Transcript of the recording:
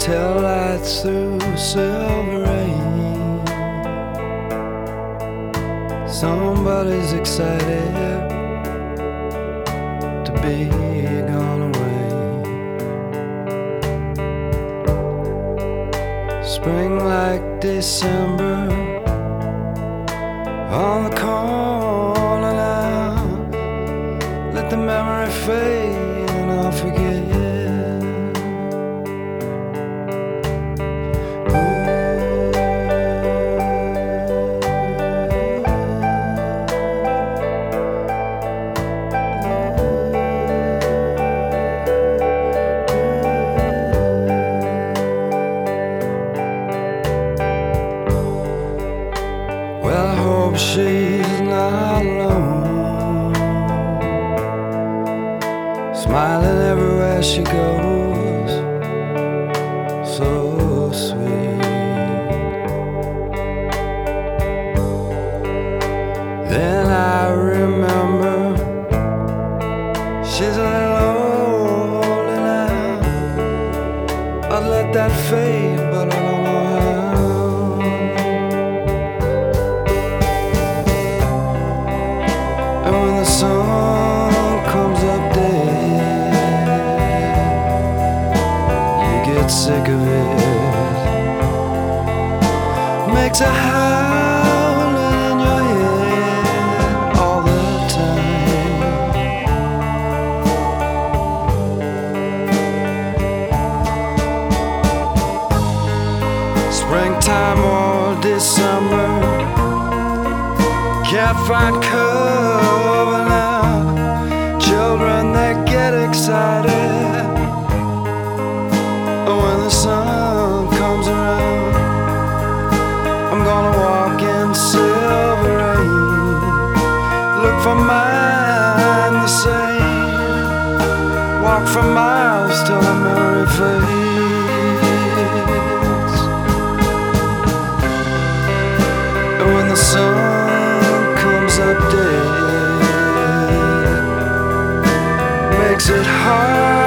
taillights through silver rain. Somebody's excited to be gone away. Spring like December on the corner now. Let the memory fade and I'll forget. Well, I hope she's not alone, smiling everywhere she goes, so sweet. Then I remember she's a little older now. I'd let that fade, but I don't know how. And when the sun comes up dead, you get sick of it. Makes a howling in your head all the time. Springtime or December, can't find cover now. Children, they get excited when the sun comes around. I'm gonna walk in silver rain, look for mine the same, walk for miles till the memory fades. And when the sun comes up dead, makes it hard